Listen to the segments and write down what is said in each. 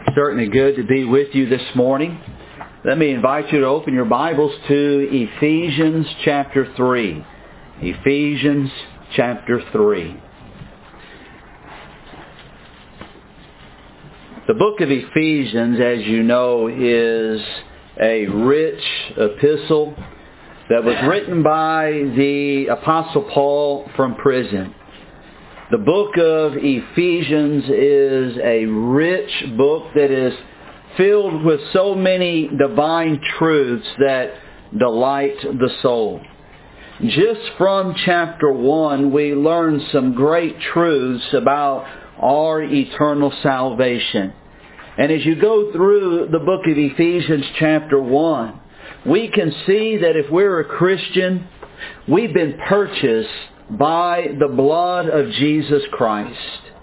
Certainly good to be with you this morning. Let me invite you to open your Bibles to Ephesians chapter 3. Ephesians chapter 3. The book of Ephesians, as you know, is a rich epistle that was written by the Apostle Paul from prison. The book of Ephesians is a rich book that is filled with so many divine truths that delight the soul. Just from chapter 1, we learn some great truths about our eternal salvation. And as you go through the book of Ephesians chapter 1, we can see that if we're a Christian, we've been purchased by the blood of Jesus Christ.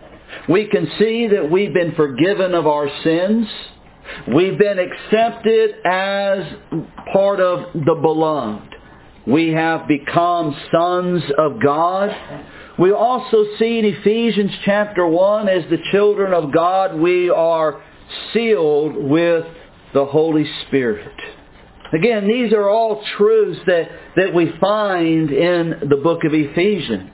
We can see that we've been forgiven of our sins. We've been accepted as part of the beloved. We have become sons of God. We also see in Ephesians chapter 1, as the children of God, we are sealed with the Holy Spirit. Again, these are all truths that we find in the book of Ephesians.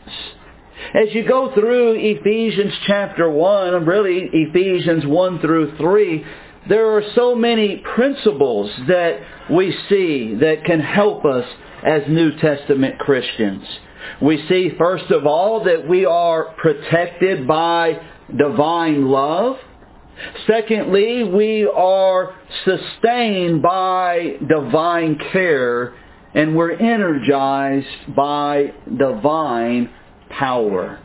As you go through Ephesians chapter 1, and really Ephesians 1 through 3, there are so many principles that we see that can help us as New Testament Christians. We see, first of all, that we are protected by divine love. Secondly, we are sustained by divine care, and we're energized by divine power.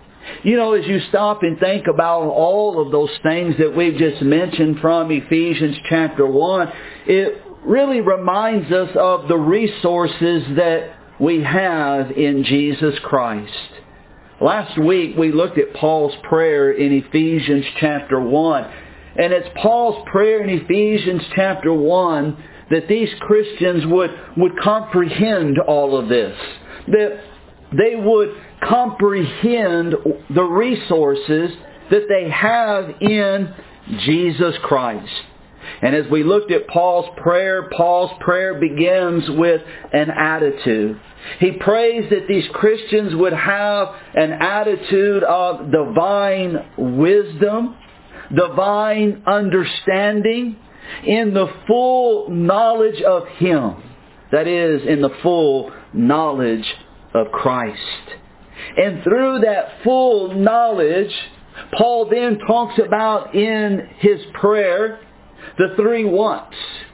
You know, as you stop and think about all of those things that we've just mentioned from Ephesians chapter 1, it really reminds us of the resources that we have in Jesus Christ. Last week we looked at Paul's prayer in Ephesians chapter 1. And it's Paul's prayer in Ephesians chapter 1 that these Christians would comprehend all of this. That they would comprehend the resources that they have in Jesus Christ. And as we looked at Paul's prayer begins with an attitude. He prays that these Christians would have an attitude of divine wisdom, divine understanding, in the full knowledge of Him. That is, in the full knowledge of Christ. And through that full knowledge, Paul then talks about in his prayer the three wants.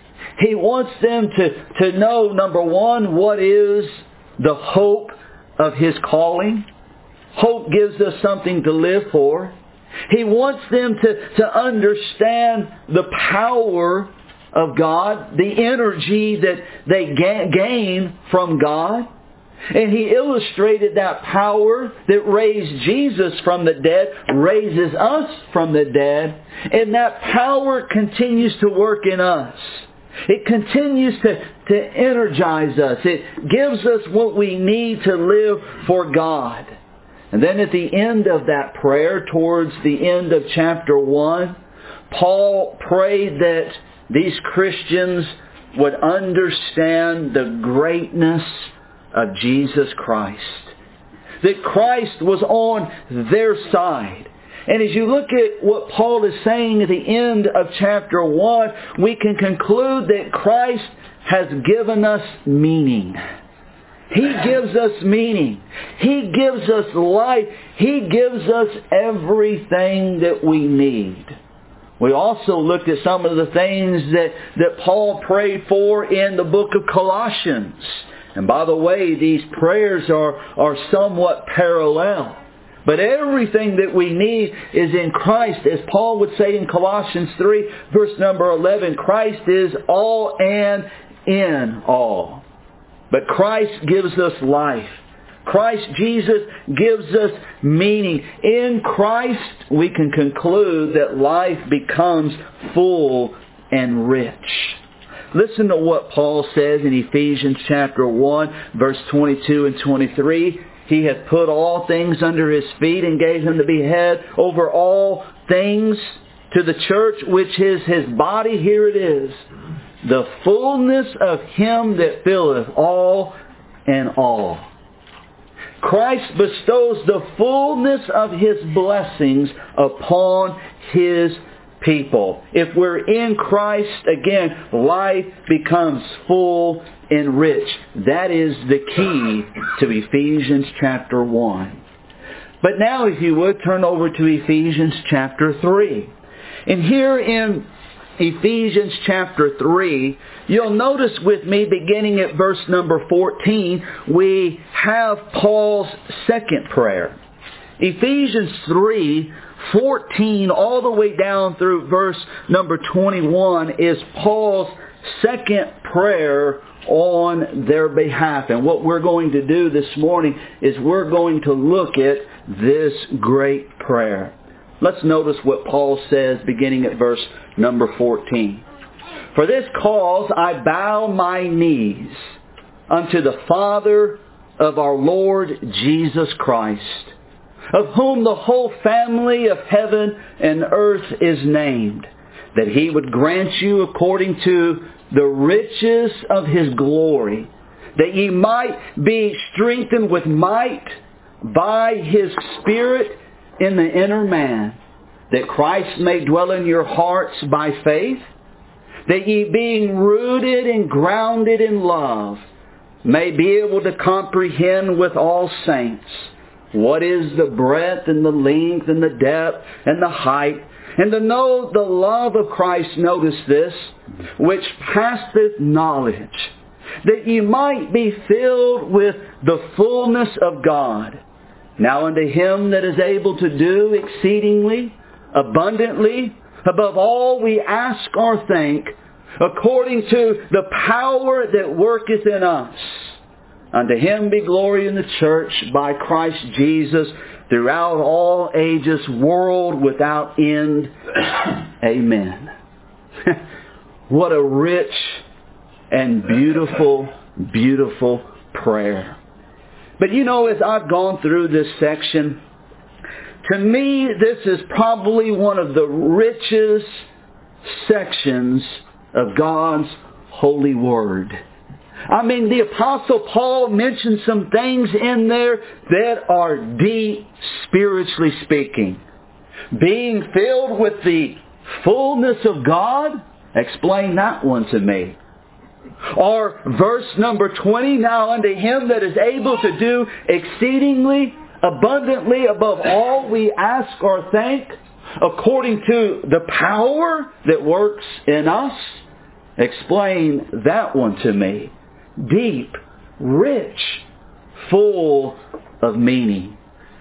He wants them to know, number one, what is the hope of His calling. Hope gives us something to live for. He wants them to understand the power of God, the energy that they gain from God. And he illustrated that power that raised Jesus from the dead, raises us from the dead, and that power continues to work in us. It continues to energize us. It gives us what we need to live for God. And then at the end of that prayer, towards the end of chapter 1, Paul prayed that these Christians would understand the greatness of Jesus Christ. That Christ was on their side. And as you look at what Paul is saying at the end of chapter 1, we can conclude that Christ has given us meaning. He gives us meaning. He gives us life. He gives us everything that we need. We also looked at some of the things that Paul prayed for in the book of Colossians. And by the way, these prayers are somewhat parallel. But everything that we need is in Christ. As Paul would say in Colossians 3, verse number 11, Christ is all and in all. But Christ gives us life. Christ Jesus gives us meaning. In Christ, we can conclude that life becomes full and rich. Listen to what Paul says in Ephesians chapter 1, verse 22 and 23. He hath put all things under His feet and gave Him to be head over all things to the church, which is His body. Here it is. The fullness of Him that filleth all in all. Christ bestows the fullness of His blessings upon His people. If we're in Christ, again, life becomes full and rich. That is the key to Ephesians chapter 1. But now, if you would, turn over to Ephesians chapter 3. And here in Ephesians chapter 3, you'll notice with me, beginning at verse number 14, we have Paul's second prayer. Ephesians 3:14 all the way down through verse number 21 is Paul's second prayer on their behalf. And what we're going to do this morning is we're going to look at this great prayer. Let's notice what Paul says beginning at verse number 14. For this cause I bow my knees unto the Father of our Lord Jesus Christ, of whom the whole family of heaven and earth is named, that He would grant you according to the riches of His glory, that ye might be strengthened with might by His Spirit in the inner man, that Christ may dwell in your hearts by faith, that ye being rooted and grounded in love, may be able to comprehend with all saints what is the breadth and the length and the depth and the height, and to know the love of Christ, notice this, which passeth knowledge, that ye might be filled with the fullness of God. Now unto Him that is able to do exceedingly, abundantly, above all we ask or think, according to the power that worketh in us. Unto Him be glory in the church by Christ Jesus throughout all ages, world without end. Amen. What a rich and beautiful, beautiful prayer. But you know, as I've gone through this section, to me this is probably one of the richest sections of God's holy word. I mean, the Apostle Paul mentioned some things in there that are deep, spiritually speaking. Being filled with the fullness of God, explain that one to me. Or verse number 20, now unto Him that is able to do exceedingly, abundantly, above all we ask or think, according to the power that works in us, explain that one to me. Deep, rich, full of meaning.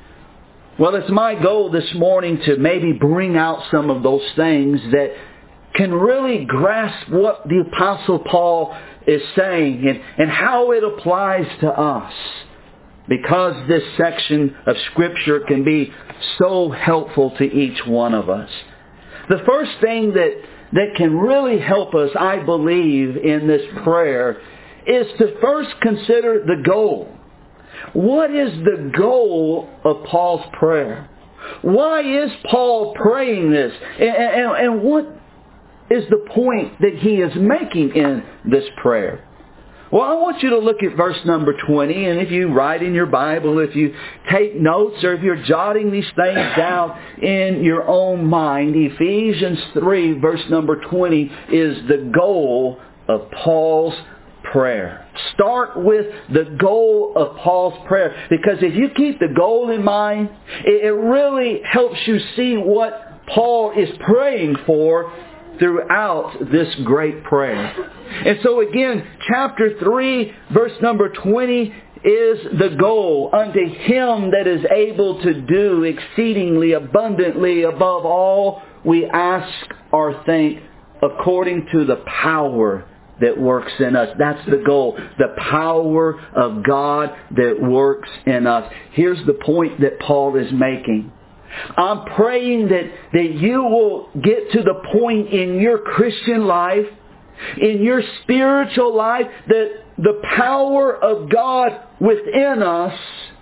Well, it's my goal this morning to maybe bring out some of those things that can really grasp what the Apostle Paul is saying and how it applies to us. Because this section of Scripture can be so helpful to each one of us. The first thing that can really help us, I believe, in this prayer is to first consider the goal. What is the goal of Paul's prayer? Why is Paul praying this? And what is the point that he is making in this prayer? Well, I want you to look at verse number 20, and if you write in your Bible, if you take notes, or if you're jotting these things down in your own mind, Ephesians 3, verse number 20, is the goal of Paul's prayer. Start with the goal of Paul's prayer, because if you keep the goal in mind, it really helps you see what Paul is praying for throughout this great prayer. And so again, chapter 3, verse number 20 is the goal. Unto Him that is able to do exceedingly abundantly above all we ask or think, according to the power that works in us. That's the goal. The power of God that works in us. Here's the point that Paul is making. I'm praying that you will get to the point in your Christian life, in your spiritual life, that the power of God within us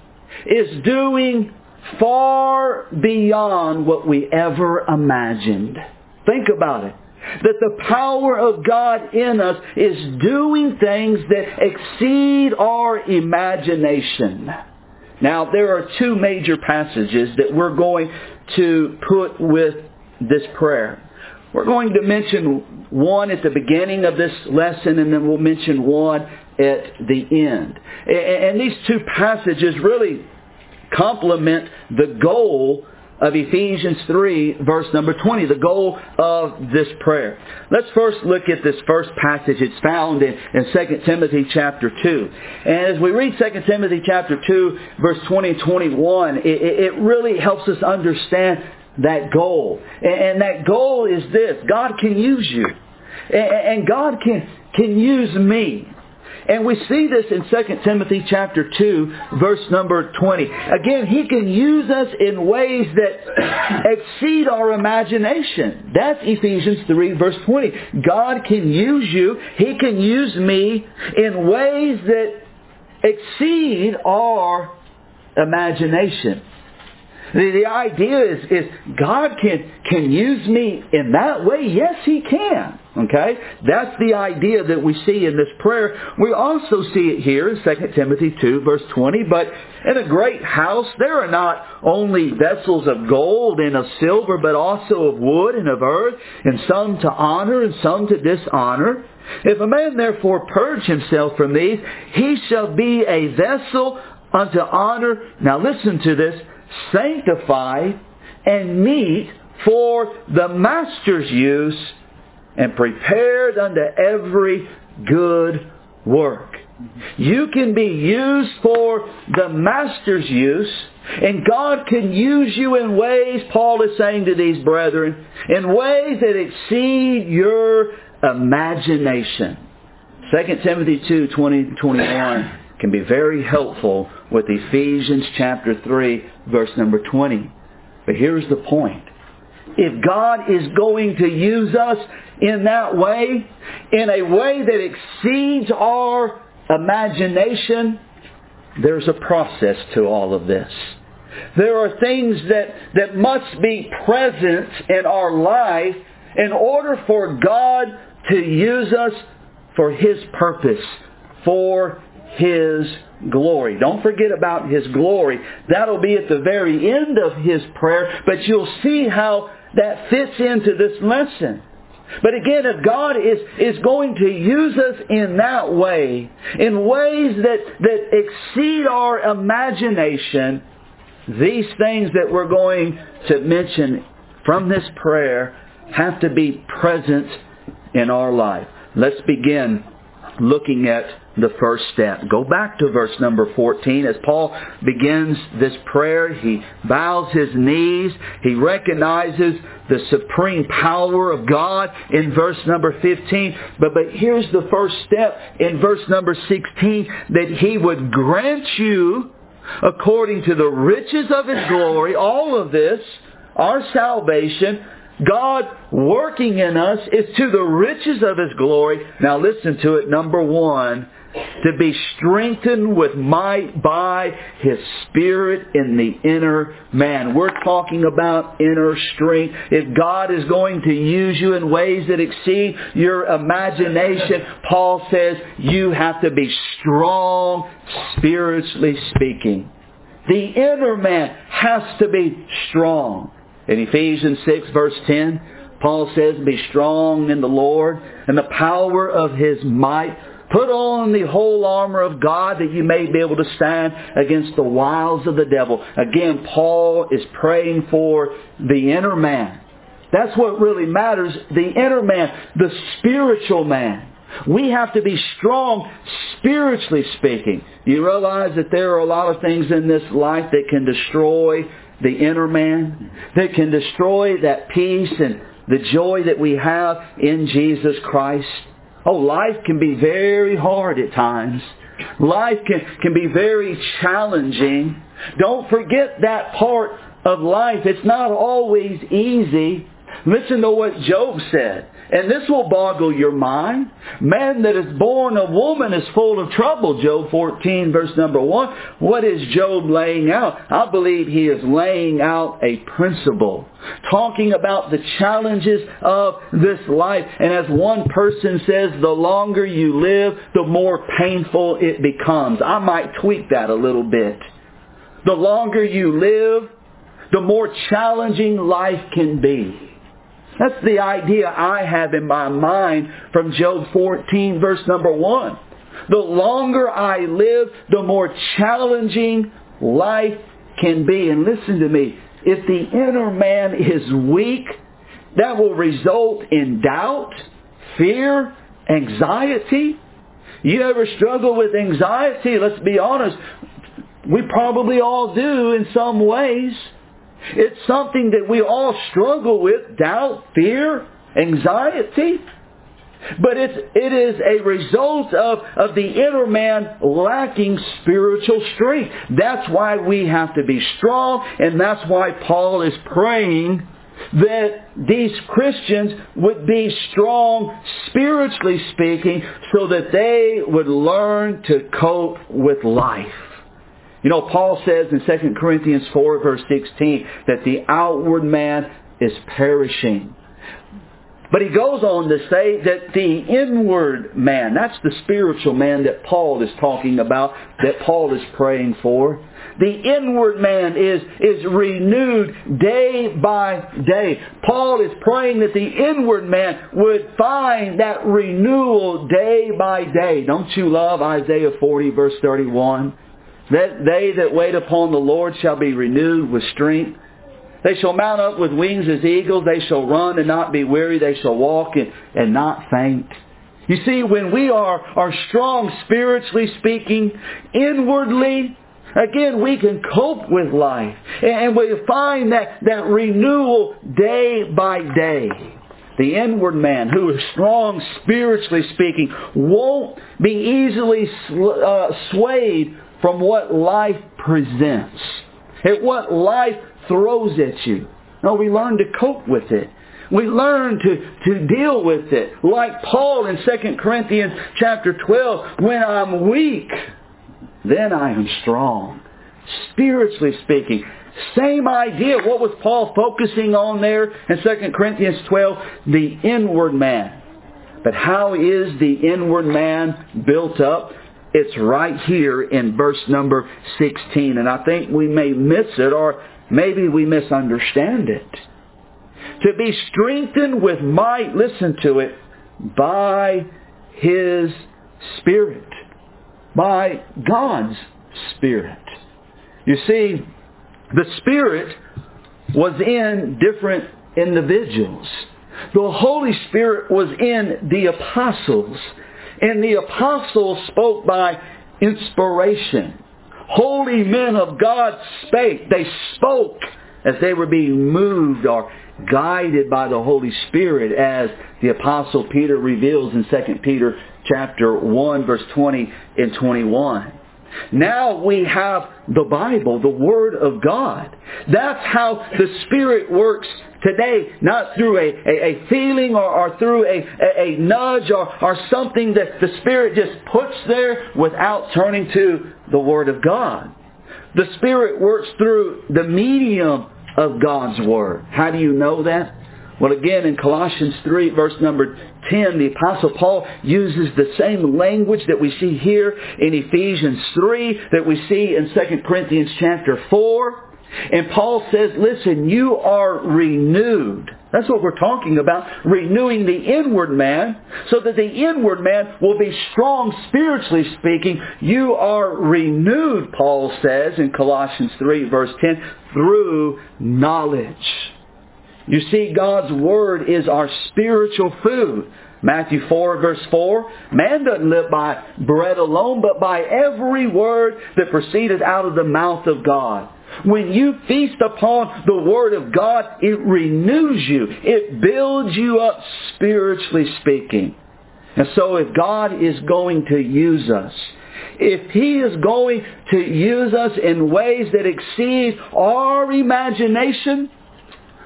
is doing far beyond what we ever imagined. Think about it. That the power of God in us is doing things that exceed our imagination. Now, there are two major passages that we're going to put with this prayer. We're going to mention one at the beginning of this lesson, and then we'll mention one at the end. And these two passages really complement the goal of Ephesians 3, verse number 20, the goal of this prayer. Let's first look at this first passage. It's found in 2 Timothy chapter 2. And as we read 2 Timothy chapter 2, verse 20 and 21, it really helps us understand that goal. And that goal is this: God can use you. And God can use me. And we see this in 2 Timothy chapter 2, verse number 20. Again, He can use us in ways that exceed our imagination. That's Ephesians 3, verse 20. God can use you. He can use me in ways that exceed our imagination. The idea is God can use me in that way. Yes, He can. Okay? That's the idea that we see in this prayer. We also see it here in 2 Timothy 2, verse 20. But in a great house, there are not only vessels of gold and of silver, but also of wood and of earth, and some to honor and some to dishonor. If a man therefore purge himself from these, he shall be a vessel unto honor. Now listen to this: sanctified and meet for the master's use, and prepared unto every good work. You can be used for the master's use, and God can use you in ways, Paul is saying to these brethren, in ways that exceed your imagination. 2 Timothy 2, 20 to 21 can be very helpful with Ephesians chapter 3, verse number 20. But here's the point. If God is going to use us in that way, in a way that exceeds our imagination, there's a process to all of this. There are things that must be present in our life in order for God to use us for His purpose, for His glory. Don't forget about His glory. That'll be at the very end of his prayer, but you'll see how that fits into this lesson. But again, if God is going to use us in that way, in ways that exceed our imagination, these things that we're going to mention from this prayer have to be present in our life. Let's begin looking at the first step. Go back to verse number 14. As Paul begins this prayer, he bows his knees. He recognizes the supreme power of God in verse number 15. But here's the first step in verse number 16, that He would grant you, according to the riches of His glory, all of this, our salvation, God working in us, is to the riches of His glory. Now listen to it. Number one, to be strengthened with might by His Spirit in the inner man. We're talking about inner strength. If God is going to use you in ways that exceed your imagination, Paul says you have to be strong, spiritually speaking. The inner man has to be strong. In Ephesians 6, verse 10, Paul says, be strong in the Lord and the power of His might. Put on the whole armor of God that you may be able to stand against the wiles of the devil. Again, Paul is praying for the inner man. That's what really matters. The inner man, the spiritual man. We have to be strong spiritually speaking. You realize that there are a lot of things in this life that can destroy the inner man, that can destroy that peace and the joy that we have in Jesus Christ. Oh, life can be very hard at times. Life can be very challenging. Don't forget that part of life. It's not always easy. Listen to what Job said. And this will boggle your mind. Man that is born of woman is full of trouble. Job 14 verse number 1. What is Job laying out? I believe he is laying out a principle. Talking about the challenges of this life. And as one person says, the longer you live, the more painful it becomes. I might tweak that a little bit. The longer you live, the more challenging life can be. That's the idea I have in my mind from Job 14 verse number 1. The longer I live, the more challenging life can be. And listen to me, if the inner man is weak, that will result in doubt, fear, anxiety. You ever struggle with anxiety? Let's be honest. We probably all do in some ways. It's something that we all struggle with, doubt, fear, anxiety. But it is a result of the inner man lacking spiritual strength. That's why we have to be strong, and that's why Paul is praying that these Christians would be strong, spiritually speaking, so that they would learn to cope with life. You know, Paul says in 2 Corinthians 4 verse 16 that the outward man is perishing. But he goes on to say that the inward man, that's the spiritual man that Paul is talking about, that Paul is praying for. The inward man is renewed day by day. Paul is praying that the inward man would find that renewal day by day. Don't you love Isaiah 40 verse 31? That they that wait upon the Lord shall be renewed with strength. They shall mount up with wings as eagles. They shall run and not be weary. They shall walk and not faint. You see, when we are strong spiritually speaking, inwardly, again, we can cope with life. And we find that renewal day by day. The inward man who is strong spiritually speaking won't be easily swayed from what life presents, at what life throws at you. No, we learn to cope with it. We learn to deal with it. Like Paul in 2 Corinthians chapter 12, when I'm weak, then I am strong. Spiritually speaking, same idea. What was Paul focusing on there in 2 Corinthians 12? The inward man. But how is the inward man built up? It's right here in verse number 16. And I think we may miss it, or maybe we misunderstand it. To be strengthened with might, listen to it, by His Spirit. By God's Spirit. You see, the Spirit was in different individuals. The Holy Spirit was in the apostles. And the apostles spoke by inspiration. Holy men of God spake. They spoke as they were being moved or guided by the Holy Spirit, as the Apostle Peter reveals in 2 Peter chapter 1 verse 20 and 21. Now we have the Bible, the Word of God. That's how the Spirit works today, not through a feeling or through a nudge or something that the Spirit just puts there without turning to the Word of God. The Spirit works through the medium of God's Word. How do you know that? Well, again, in Colossians 3, verse number 10, the Apostle Paul uses the same language that we see here in Ephesians 3, that we see in 2 Corinthians chapter 4. And Paul says, listen, you are renewed. That's what we're talking about, renewing the inward man, so that the inward man will be strong spiritually speaking. You are renewed, Paul says in Colossians 3, verse 10, through knowledge. You see, God's Word is our spiritual food. Matthew 4 verse 4, man doesn't live by bread alone, but by every word that proceeded out of the mouth of God. When you feast upon the Word of God, it renews you. It builds you up spiritually speaking. And so if God is going to use us, if He is going to use us in ways that exceed our imagination,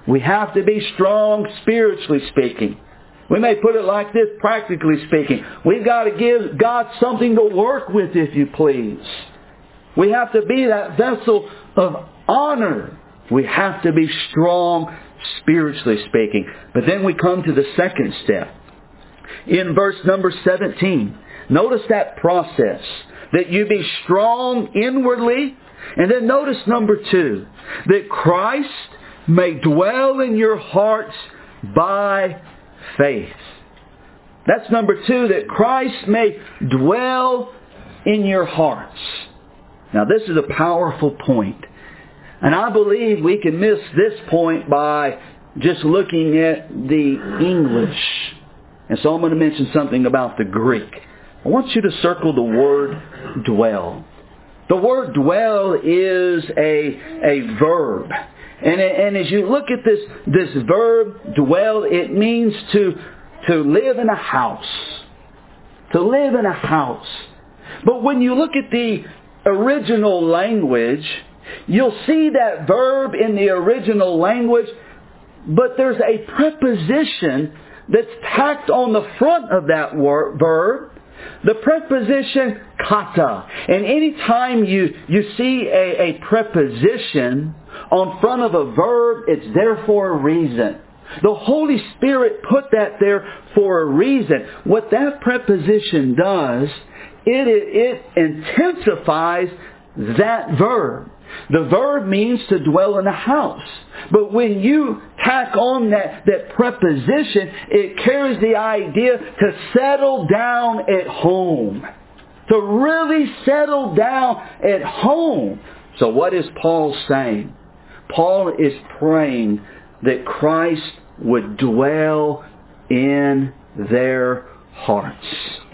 We have to be strong spiritually speaking. We may put it like this, practically speaking. We've got to give God something to work with, if you please. We have to be that vessel of honor. We have to be strong spiritually speaking. But then we come to the second step. In verse number 17, notice that process. That you be strong inwardly. And then notice number 2, that Christ may dwell in your hearts by faith. That's number 2, that Christ may dwell in your hearts. Now this is a powerful point. And I believe we can miss this point by just looking at the English. And so I'm going to mention something about the Greek. I want you to circle the word dwell. The word dwell is a verb. And as you look at this verb, dwell, it means to live in a house. To live in a house. But when you look at the original language, you'll see that verb in the original language, but there's a preposition that's tacked on the front of that verb. The preposition kata. And any time you see a preposition on front of a verb, it's there for a reason. The Holy Spirit put that there for a reason. What that preposition does, it intensifies that verb. The verb means to dwell in a house. But when you tack on that preposition, it carries the idea to settle down at home. To really settle down at home. So what is Paul saying? Paul is praying that Christ would dwell in their hearts.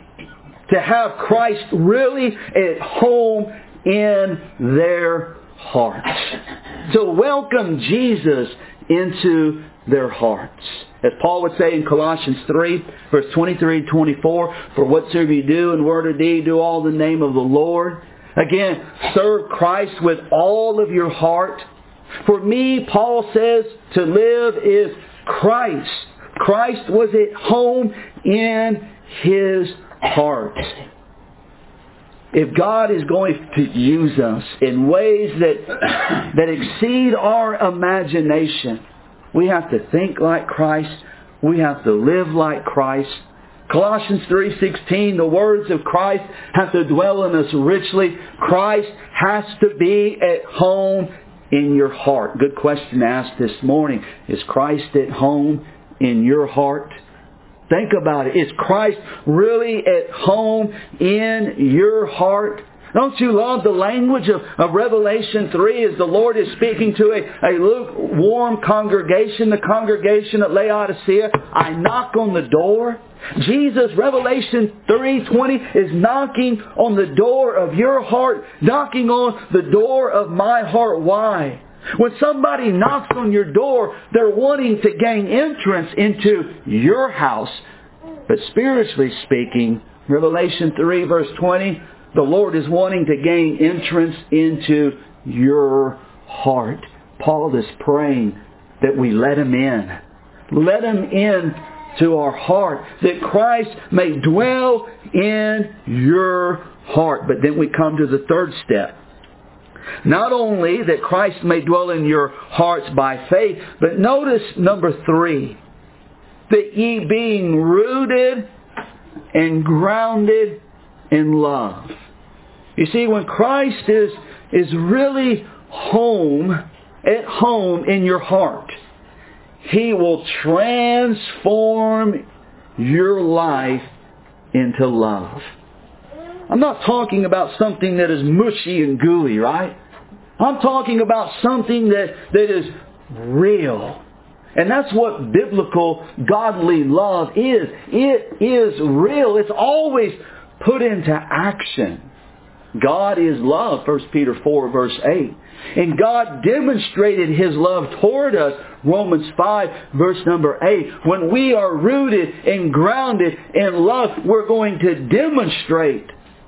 To have Christ really at home in their hearts. To welcome Jesus into their hearts. As Paul would say in Colossians 3, verse 23 and 24, for whatsoever you do in word or deed, do all in the name of the Lord. Again, serve Christ with all of your heart. For me, Paul says, to live is Christ. Christ was at home in his heart. If God is going to use us in ways that exceed our imagination, we have to think like Christ. We have to live like Christ. Colossians 3:16, the words of Christ have to dwell in us richly. Christ has to be at home in your heart. Good question to ask this morning. Is Christ at home in your heart? Think about it. Is Christ really at home in your heart? Don't you love the language of Revelation 3 as the Lord is speaking to a lukewarm congregation, the congregation at Laodicea? I knock on the door. Jesus, Revelation 3:20, is knocking on the door of your heart, knocking on the door of my heart. Why? When somebody knocks on your door, they're wanting to gain entrance into your house. But spiritually speaking, Revelation 3 verse 20, the Lord is wanting to gain entrance into your heart. Paul is praying that we let Him in. Let Him in to our heart, that Christ may dwell in your heart. But then we come to the third step. Not only that Christ may dwell in your hearts by faith, but notice number 3, that ye being rooted and grounded in love. You see, when Christ is really at home in your heart, He will transform your life into love. I'm not talking about something that is mushy and gooey, right? I'm talking about something that is real. And that's what biblical, godly love is. It is real. It's always put into action. God is love, 1 Peter 4 verse 8. And God demonstrated His love toward us, Romans 5 verse number 8. When we are rooted and grounded in love, we're going to demonstrate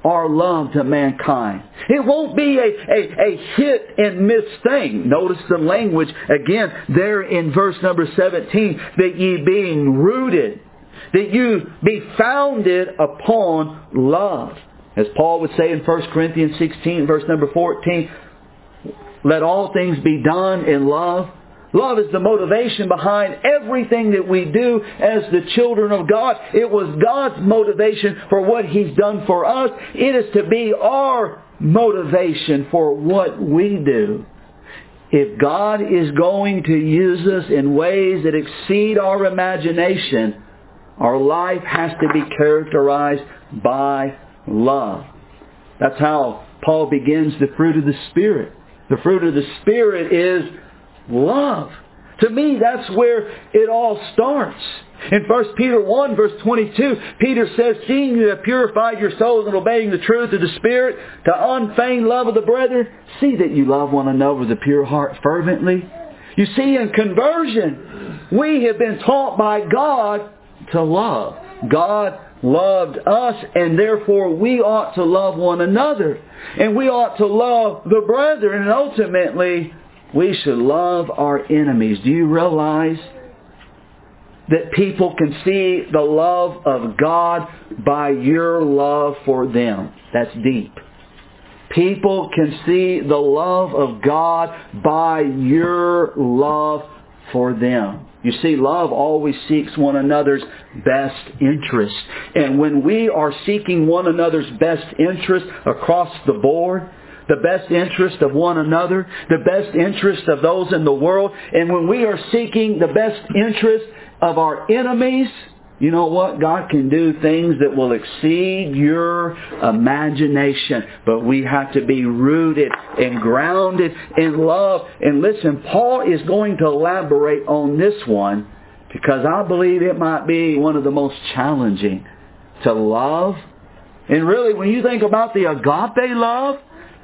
our love to mankind. It won't be a hit and miss thing. Notice the language again there in verse number 17. That ye being rooted, that you be founded upon love. As Paul would say in 1 Corinthians 16 verse number 14, let all things be done in love. Love is the motivation behind everything that we do as the children of God. It was God's motivation for what He's done for us. It is to be our motivation for what we do. If God is going to use us in ways that exceed our imagination, our life has to be characterized by love. That's how Paul begins the fruit of the Spirit. The fruit of the Spirit is love. To me, that's where it all starts. In 1 Peter 1 verse 22, Peter says, seeing you have purified your souls in obeying the truth of the Spirit to unfeigned love of the brethren, see that you love one another with a pure heart fervently. You see, in conversion, we have been taught by God to love. God loved us, and therefore we ought to love one another. And we ought to love the brethren, and ultimately we should love our enemies. Do you realize that people can see the love of God by your love for them? That's deep. People can see the love of God by your love for them. You see, love always seeks one another's best interest. And when we are seeking one another's best interest across the board, the best interest of one another, the best interest of those in the world, and when we are seeking the best interest of our enemies, you know what? God can do things that will exceed your imagination. But we have to be rooted and grounded in love. And listen, Paul is going to elaborate on this one because I believe it might be one of the most challenging to love. And really, when you think about the agape love,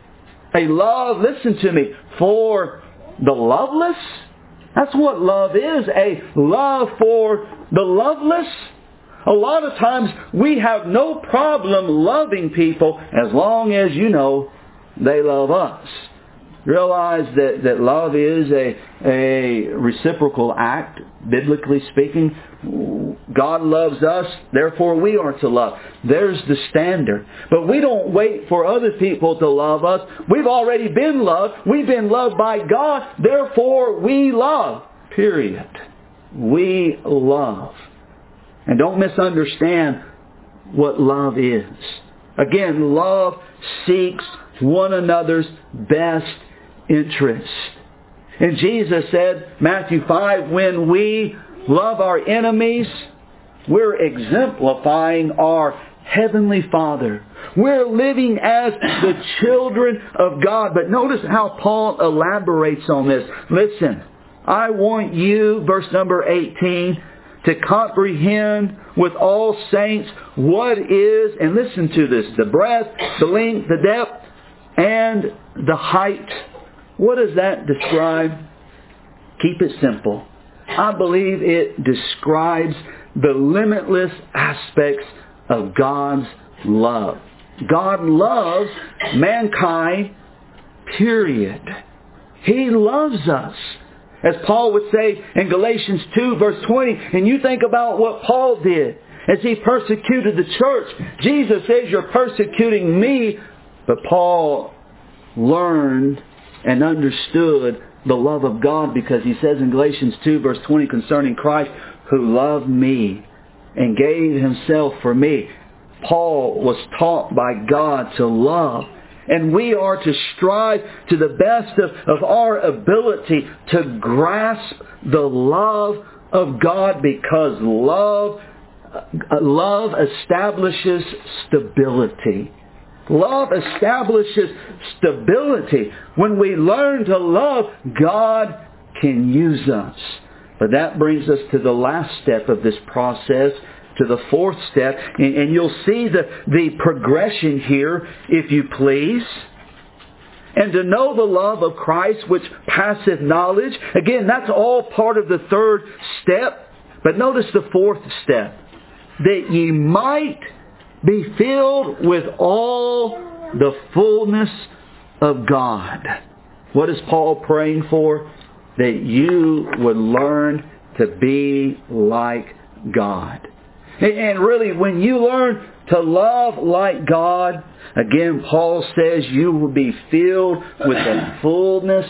a love, listen to me, for the loveless. That's what love is, a love for the loveless. A lot of times we have no problem loving people as long as, you know, they love us. Realize that love is a reciprocal act, biblically speaking. God loves us, therefore we are to love. There's the standard. But we don't wait for other people to love us. We've already been loved. We've been loved by God, therefore we love. Period. We love. And don't misunderstand what love is. Again, love seeks one another's best interest. And Jesus said, Matthew 5, when we love our enemies, we're exemplifying our Heavenly Father. We're living as the children of God. But notice how Paul elaborates on this. Listen, I want you, verse number 18, to comprehend with all saints what is, and listen to this, the breadth, the length, the depth, and the height. What does that describe? Keep it simple. I believe it describes the limitless aspects of God's love. God loves mankind, period. He loves us. As Paul would say in Galatians 2 verse 20, and you think about what Paul did as he persecuted the church. Jesus says, you're persecuting me. But Paul learned and understood the love of God because he says in Galatians 2 verse 20 concerning Christ, who loved me and gave Himself for me. Paul was taught by God to love. And we are to strive to the best of our ability to grasp the love of God because love establishes stability. Love establishes stability. When we learn to love, God can use us. But that brings us to the last step of this process, to the fourth step. And you'll see the progression here, if you please. And to know the love of Christ, which passeth knowledge. Again, that's all part of the third step. But notice the fourth step. That ye might Be filled with all the fullness of God. What is Paul praying for? That you would learn to be like God. And really, when you learn to love like God, again, Paul says you will be filled with the fullness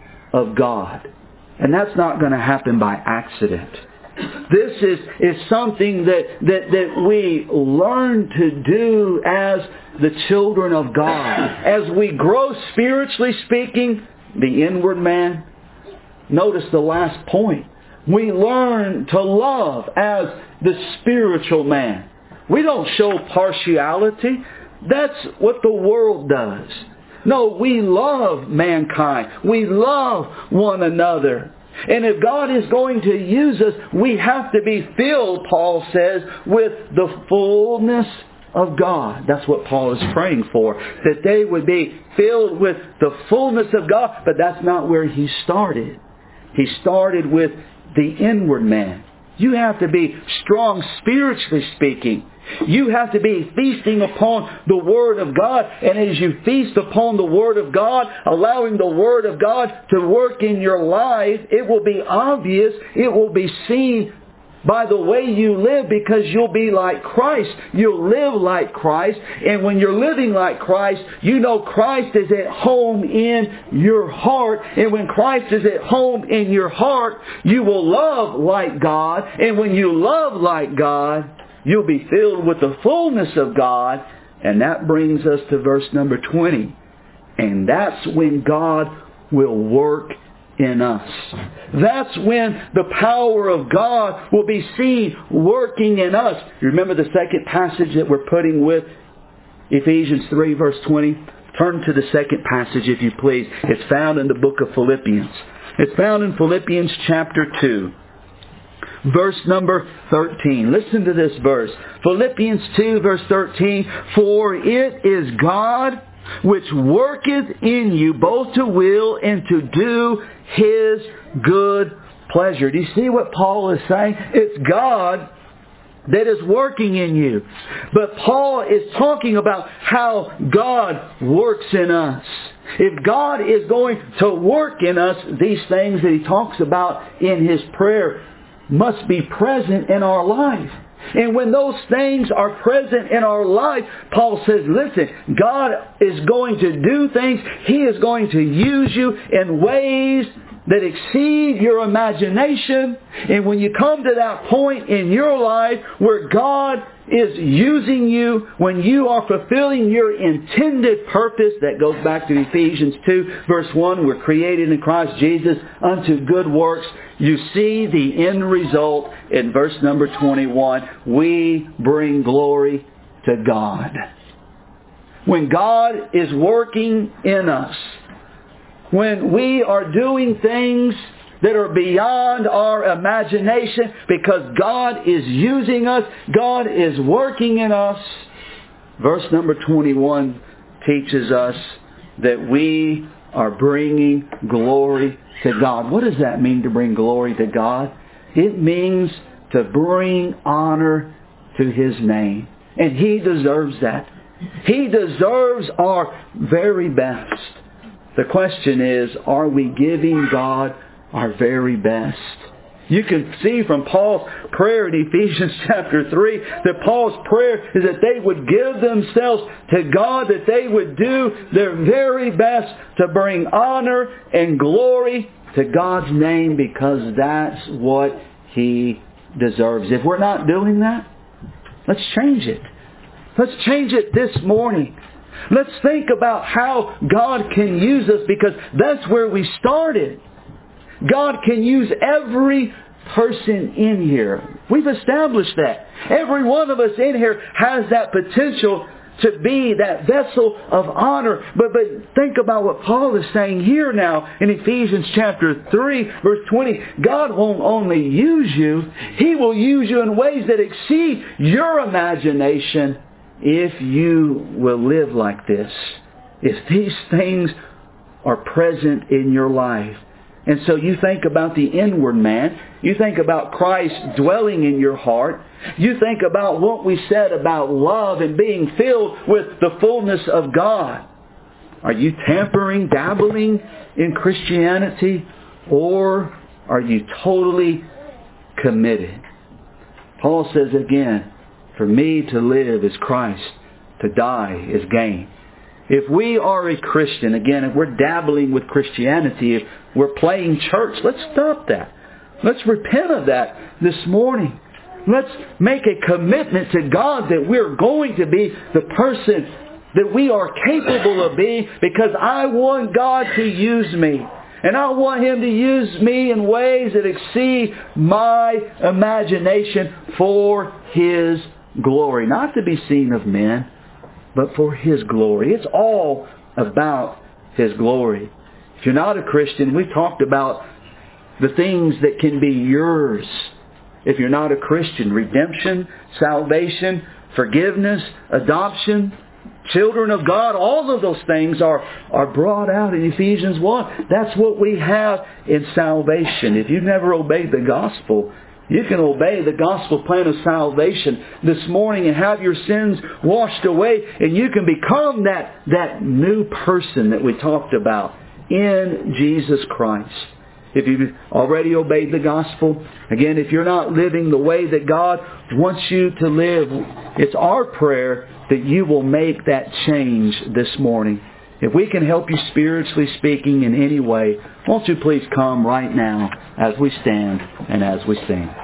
of God. And that's not going to happen by accident. This is something that we learn to do as the children of God. As we grow spiritually speaking, the inward man. Notice the last point. We learn to love as the spiritual man. We don't show partiality. That's what the world does. No, we love mankind. We love one another. And if God is going to use us, we have to be filled, Paul says, with the fullness of God. That's what Paul is praying for. That they would be filled with the fullness of God. But that's not where he started. He started with the inward man. You have to be strong spiritually speaking. You have to be feasting upon the Word of God. And as you feast upon the Word of God, allowing the Word of God to work in your life, it will be obvious, it will be seen by the way you live, because you'll be like Christ. You'll live like Christ. And when you're living like Christ, you know Christ is at home in your heart. And when Christ is at home in your heart, you will love like God. And when you love like God, you'll be filled with the fullness of God. And that brings us to verse number 20. And that's when God will work in us. That's when the power of God will be seen working in us. You remember the second passage that we're putting with Ephesians 3 verse 20? Turn to the second passage if you please. It's found in the book of Philippians. It's found in Philippians chapter 2. Verse number 13. Listen to this verse. Philippians 2 verse 13. For it is God which worketh in you both to will and to do His good pleasure. Do you see what Paul is saying? It's God that is working in you. But Paul is talking about how God works in us. If God is going to work in us, these things that he talks about in his prayer must be present in our life. And when those things are present in our life, Paul says, listen, God is going to do things. He is going to use you in ways that exceed your imagination. And when you come to that point in your life where God is using you, when you are fulfilling your intended purpose, that goes back to Ephesians 2 verse 1, we're created in Christ Jesus unto good works. You see the end result in verse number 21. We bring glory to God. When God is working in us, when we are doing things that are beyond our imagination because God is using us, God is working in us. Verse number 21 teaches us that we are bringing glory to God. What does that mean, to bring glory to God? It means to bring honor to His name. And He deserves that. He deserves our very best. The question is, are we giving God our very best? You can see from Paul's prayer in Ephesians chapter 3 that Paul's prayer is that they would give themselves to God, that they would do their very best to bring honor and glory to God's name, because that's what He deserves. If we're not doing that, let's change it. Let's change it this morning. Let's think about how God can use us, because that's where we started. God can use every person in here. We've established that. Every one of us in here has that potential to be that vessel of honor. But think about what Paul is saying here now in Ephesians chapter 3 verse 20. God won't only use you, He will use you in ways that exceed your imagination if you will live like this. If these things are present in your life, And so you think about the inward man. You think about Christ dwelling in your heart. You think about what we said about love and being filled with the fullness of God. Are you tampering, dabbling in Christianity? Or are you totally committed? Paul says again, for me to live is Christ, to die is gain. If we are a Christian, again, if we're dabbling with Christianity, if we're playing church, let's stop that. Let's repent of that this morning. Let's make a commitment to God that we're going to be the person that we are capable of being, because I want God to use me. And I want Him to use me in ways that exceed my imagination for His glory. Not to be seen of men, but for His glory. It's all about His glory. If you're not a Christian, we've talked about the things that can be yours if you're not a Christian. Redemption, salvation, forgiveness, adoption, children of God. All of those things are brought out in Ephesians 1. That's what we have in salvation. If you've never obeyed the gospel, you can obey the gospel plan of salvation this morning and have your sins washed away, and you can become that new person that we talked about in Jesus Christ. If you've already obeyed the gospel, again, if you're not living the way that God wants you to live, it's our prayer that you will make that change this morning. If we can help you spiritually speaking in any way, won't you please come right now as we stand and as we sing.